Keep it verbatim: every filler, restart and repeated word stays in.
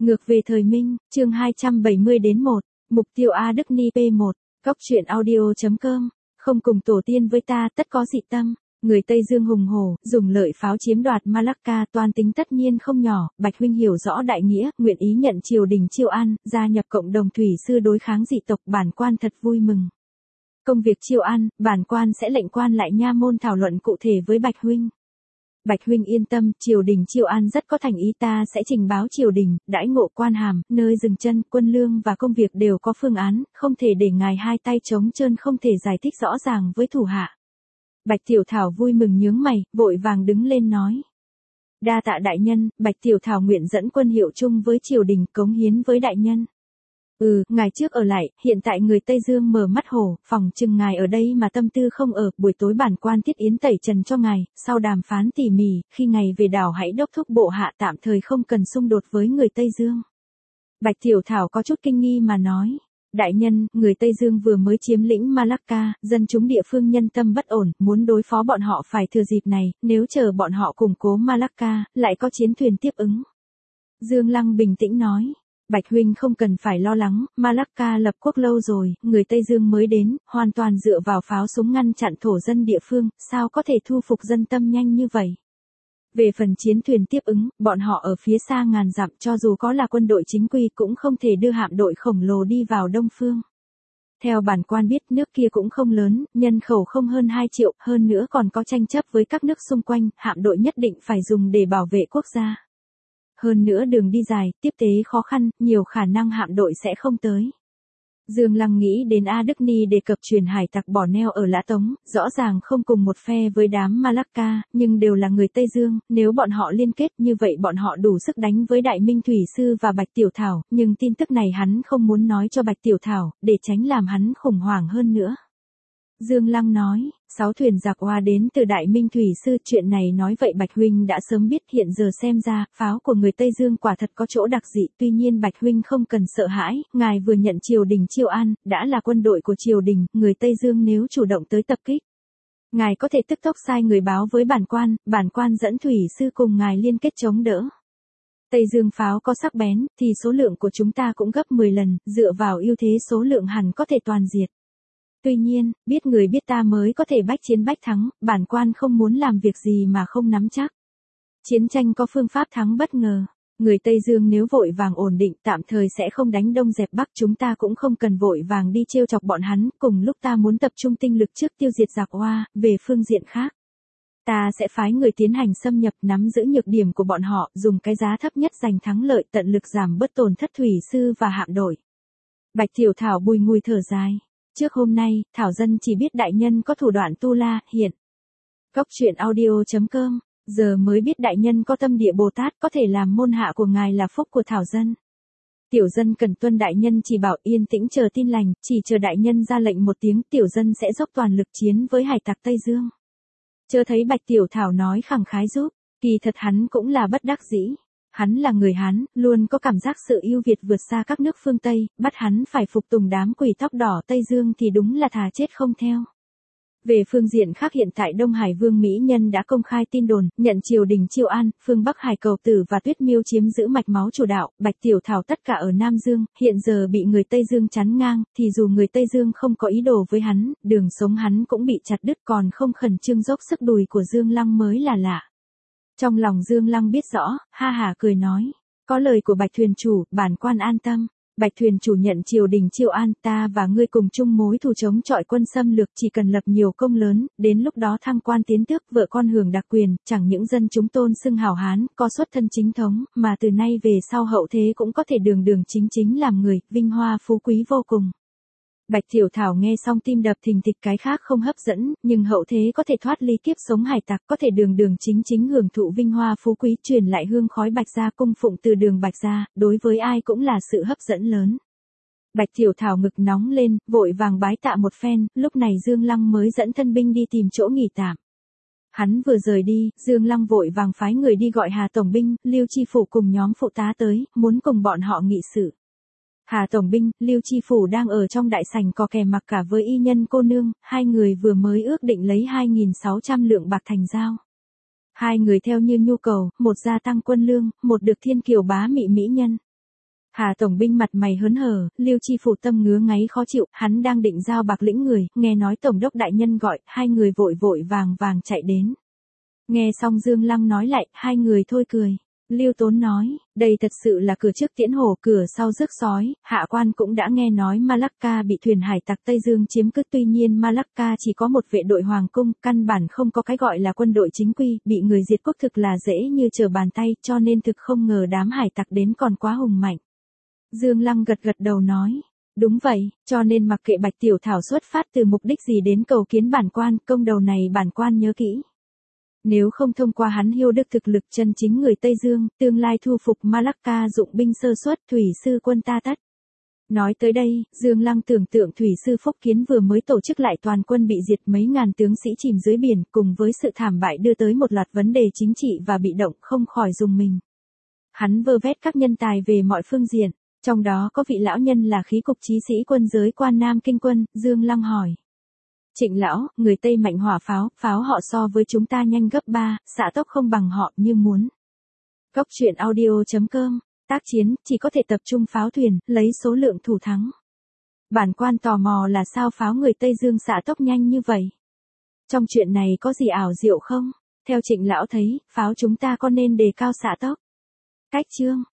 Ngược về thời Minh, chương hai trăm bảy mươi đến một, mục tiêu A Đức Ni P một, góc truyện audio.com, không cùng tổ tiên với ta tất có dị tâm. Người Tây Dương hùng hổ, dùng lợi pháo chiếm đoạt Malacca toan tính tất nhiên không nhỏ, Bạch huynh hiểu rõ đại nghĩa, nguyện ý nhận triều đình chiêu an, gia nhập cộng đồng thủy sư đối kháng dị tộc, bản quan thật vui mừng. Công việc chiêu an, bản quan sẽ lệnh quan lại nha môn thảo luận cụ thể với Bạch huynh. Bạch huynh yên tâm, triều đình chiêu an rất có thành ý, ta sẽ trình báo triều đình, đãi ngộ quan hàm, nơi dừng chân, quân lương và công việc đều có phương án, không thể để ngài hai tay trống trơn, không thể giải thích rõ ràng với thủ hạ. Bạch Tiểu Thảo vui mừng nhướng mày, vội vàng đứng lên nói. Đa tạ đại nhân, Bạch Tiểu Thảo nguyện dẫn quân hiệu chung với triều đình, cống hiến với đại nhân. Ừ, ngài trước ở lại, hiện tại người Tây Dương mở mắt hổ, phòng chừng ngài ở đây mà tâm tư không ở, buổi tối bản quan tiết yến tẩy trần cho ngài, sau đàm phán tỉ mỉ, khi ngài về đảo hãy đốc thúc bộ hạ tạm thời không cần xung đột với người Tây Dương. Bạch Tiểu Thảo có chút kinh nghi mà nói. Đại nhân, người Tây Dương vừa mới chiếm lĩnh Malacca, dân chúng địa phương nhân tâm bất ổn, muốn đối phó bọn họ phải thừa dịp này, nếu chờ bọn họ củng cố Malacca, lại có chiến thuyền tiếp ứng. Dương Lăng bình tĩnh nói. Bạch huynh không cần phải lo lắng, Malacca lập quốc lâu rồi, người Tây Dương mới đến, hoàn toàn dựa vào pháo súng ngăn chặn thổ dân địa phương, sao có thể thu phục dân tâm nhanh như vậy. Về phần chiến thuyền tiếp ứng, bọn họ ở phía xa ngàn dặm, cho dù có là quân đội chính quy cũng không thể đưa hạm đội khổng lồ đi vào Đông Phương. Theo bản quan biết, nước kia cũng không lớn, nhân khẩu không hơn hai triệu, hơn nữa còn có tranh chấp với các nước xung quanh, hạm đội nhất định phải dùng để bảo vệ quốc gia. Hơn nữa đường đi dài, tiếp tế khó khăn, nhiều khả năng hạm đội sẽ không tới. Dương Lăng nghĩ đến A Đức Ni đề cập truyền hải tặc bỏ neo ở Lã Tống, rõ ràng không cùng một phe với đám Malacca, nhưng đều là người Tây Dương, nếu bọn họ liên kết như vậy bọn họ đủ sức đánh với Đại Minh Thủy Sư và Bạch Tiểu Thảo, nhưng tin tức này hắn không muốn nói cho Bạch Tiểu Thảo, để tránh làm hắn khủng hoảng hơn nữa. Dương Lăng nói, sáu thuyền giặc Hoa đến từ Đại Minh Thủy Sư, chuyện này nói vậy Bạch huynh đã sớm biết, hiện giờ xem ra, pháo của người Tây Dương quả thật có chỗ đặc dị, tuy nhiên Bạch huynh không cần sợ hãi, ngài vừa nhận triều đình chiêu an, đã là quân đội của triều đình, người Tây Dương nếu chủ động tới tập kích. Ngài có thể tức tốc sai người báo với bản quan, bản quan dẫn Thủy Sư cùng ngài liên kết chống đỡ. Tây Dương pháo có sắc bén, thì số lượng của chúng ta cũng gấp mười lần, dựa vào ưu thế số lượng hẳn có thể toàn diệt. Tuy nhiên, biết người biết ta mới có thể bách chiến bách thắng, bản quan không muốn làm việc gì mà không nắm chắc. Chiến tranh có phương pháp thắng bất ngờ. Người Tây Dương nếu vội vàng ổn định tạm thời sẽ không đánh đông dẹp bắc, chúng ta cũng không cần vội vàng đi trêu chọc bọn hắn, cùng lúc ta muốn tập trung tinh lực trước tiêu diệt giặc Hoa, về phương diện khác. Ta sẽ phái người tiến hành xâm nhập, nắm giữ nhược điểm của bọn họ, dùng cái giá thấp nhất giành thắng lợi, tận lực giảm bớt tổn thất thủy sư và hạm đội. Bạch Tiểu Thảo bùi ngùi thở dài. Trước hôm nay, Thảo dân chỉ biết đại nhân có thủ đoạn tu la, hiện. Góc truyện audio.com, giờ mới biết đại nhân có tâm địa Bồ Tát, có thể làm môn hạ của ngài là phúc của Thảo dân. Tiểu dân cần tuân đại nhân chỉ bảo, yên tĩnh chờ tin lành, chỉ chờ đại nhân ra lệnh một tiếng, tiểu dân sẽ dốc toàn lực chiến với hải tặc Tây Dương. Chớ thấy Bạch Tiểu Thảo nói khẳng khái giúp, kỳ thật hắn cũng là bất đắc dĩ. Hắn là người Hán, luôn có cảm giác sự ưu việt vượt xa các nước phương Tây, bắt hắn phải phục tùng đám quỷ tóc đỏ Tây Dương thì đúng là thà chết không theo. Về phương diện khác, hiện tại Đông Hải Vương Mỹ Nhân đã công khai tin đồn, nhận triều đình chiêu an, phương Bắc Hải Cầu Tử và Tuyết Miêu chiếm giữ mạch máu chủ đạo, Bạch Tiểu Thảo tất cả ở Nam Dương, hiện giờ bị người Tây Dương chắn ngang, thì dù người Tây Dương không có ý đồ với hắn, đường sống hắn cũng bị chặt đứt, còn không khẩn trương dốc sức đùi của Dương Lăng mới là lạ. Trong lòng Dương Lăng biết rõ, ha hà cười nói, có lời của Bạch thuyền chủ, bản quan an tâm. Bạch thuyền chủ nhận triều đình chiêu an, ta và ngươi cùng chung mối thù chống chọi quân xâm lược, chỉ cần lập nhiều công lớn, đến lúc đó thăng quan tiến tước, vợ con hưởng đặc quyền, chẳng những dân chúng tôn xưng hào hán, có xuất thân chính thống, mà từ nay về sau hậu thế cũng có thể đường đường chính chính làm người, vinh hoa phú quý vô cùng. Bạch Tiểu Thảo nghe xong tim đập thình thịch, cái khác không hấp dẫn, nhưng hậu thế có thể thoát ly kiếp sống hải tặc, có thể đường đường chính chính hưởng thụ vinh hoa phú quý, truyền lại hương khói Bạch gia cung phụng từ đường Bạch gia, đối với ai cũng là sự hấp dẫn lớn. Bạch Tiểu Thảo ngực nóng lên, vội vàng bái tạ một phen, lúc này Dương Lăng mới dẫn thân binh đi tìm chỗ nghỉ tạm. Hắn vừa rời đi, Dương Lăng vội vàng phái người đi gọi Hà Tổng binh, Lưu Chi Phủ cùng nhóm phụ tá tới, muốn cùng bọn họ nghị sự. Hà Tổng binh, Lưu Chi Phủ đang ở trong đại sảnh có kè mặc cả với y nhân cô nương, hai người vừa mới ước định lấy hai nghìn sáu trăm lượng bạc thành giao. Hai người theo như nhu cầu, một gia tăng quân lương, một được thiên kiều bá mị mỹ nhân. Hà tổng binh mặt mày hớn hở, Lưu Chi Phủ tâm ngứa ngáy khó chịu, hắn đang định giao bạc lĩnh người, nghe nói tổng đốc đại nhân gọi, hai người vội vội vàng vàng chạy đến. Nghe xong Dương Lăng nói lại, hai người thôi cười. Lưu Tốn nói, đây thật sự là cửa trước tiễn hổ, cửa sau rước sói, hạ quan cũng đã nghe nói Malacca bị thuyền hải tặc Tây Dương chiếm cứ, tuy nhiên Malacca chỉ có một vệ đội hoàng cung, căn bản không có cái gọi là quân đội chính quy, bị người diệt quốc thực là dễ như trở bàn tay, cho nên thực không ngờ đám hải tặc đến còn quá hùng mạnh. Dương Lăng gật gật đầu nói, đúng vậy, cho nên mặc kệ Bạch Tiểu Thảo xuất phát từ mục đích gì đến cầu kiến bản quan, công đầu này bản quan nhớ kỹ. Nếu không thông qua hắn hiêu đức thực lực chân chính người Tây Dương, tương lai thu phục Malacca dụng binh sơ suất, thủy sư quân ta tất. Nói tới đây, Dương Lăng tưởng tượng thủy sư Phúc Kiến vừa mới tổ chức lại toàn quân bị diệt, mấy ngàn tướng sĩ chìm dưới biển, cùng với sự thảm bại đưa tới một loạt vấn đề chính trị và bị động, không khỏi dùng mình. Hắn vơ vét các nhân tài về mọi phương diện, trong đó có vị lão nhân là khí cục chí sĩ quân giới quan Nam Kinh Quân. Dương Lăng hỏi. Trịnh lão, người Tây mạnh hỏa pháo, pháo họ so với chúng ta nhanh gấp ba, xạ tốc không bằng họ, như muốn. Cốc truyện audio chấm com, tác chiến, chỉ có thể tập trung pháo thuyền, lấy số lượng thủ thắng. Bản quan tò mò là sao pháo người Tây Dương xạ tốc nhanh như vậy? Trong chuyện này có gì ảo diệu không? Theo Trịnh lão thấy, pháo chúng ta có nên đề cao xạ tốc? Cách chương